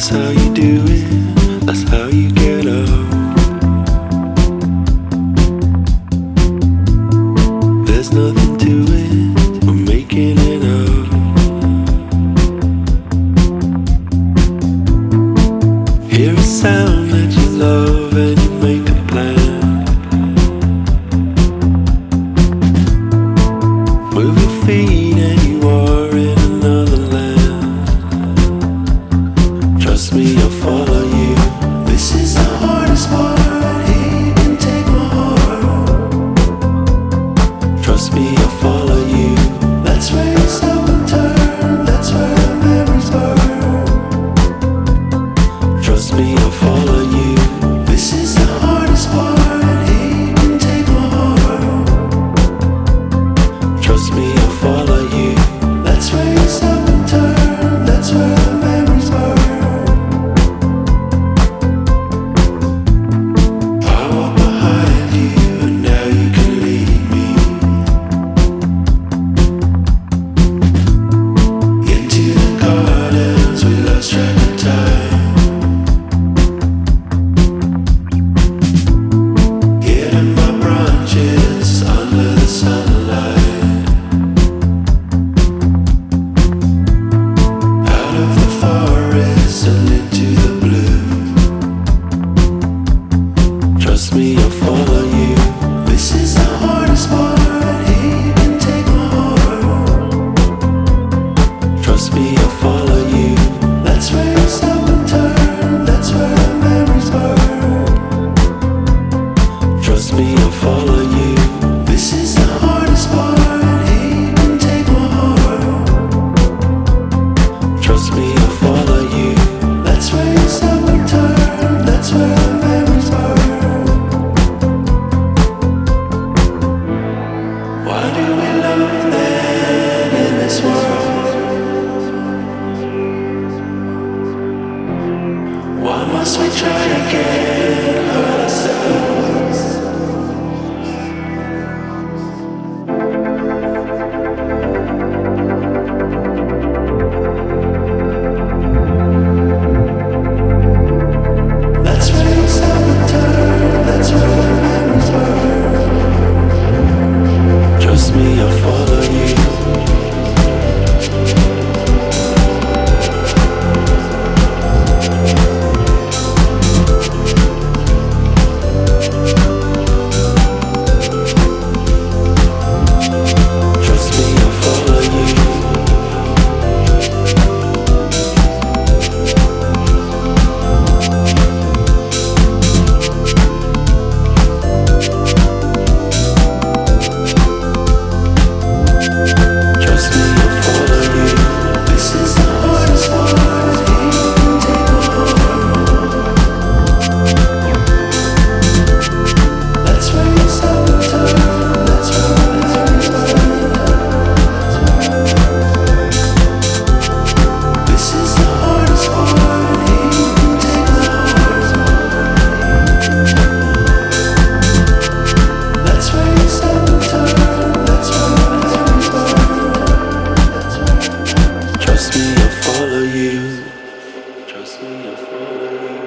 how you do it, that's how you get up. There's nothing to it, we're making it up. Hear a sound that you love and you make a plan. Move your feet and you are in another land. Trust me, I'll follow you. This is the hardest part, here you can take my heart. Trust me, I'll follow you. That's where you stop and turn, that's where the memories burn. Trust me, I'll follow you. This is the hardest part, here you can take my heart. Trust me, I'll follow you. That's where you stop and turn, that's where the memories burn. I walk behind you and now you can lead me into the gardens, we lost track of time. Hidden by branches under the sunlight. Out of the forest and into the blue. Trust me, I'll follow you. This is the hardest part, here you can take my heart. Trust me, I'll follow you. That's where you stop and turn, that's where the memories burn. Trust me, I'll follow you. This is the hardest part, here you can take my heart. Trust me, I'll follow you. That's where you stop and turn, that's where the memories burn. Why do we love then in this world? Why must we try again, hurt ourselves? That's where you stop and turn, that's where the memories burn. Trust me, I'll follow you. Trust me, I'll follow you. Trust me, I'll follow you. This is the hardest part, here you can take my heart. That's where you stop and turn, that's where the memories burn. This is the hardest part, here you can take my heart. That's where you stop and turn, that's where the memories burn. Trust me, I'll follow you. Trust me, I'll follow you.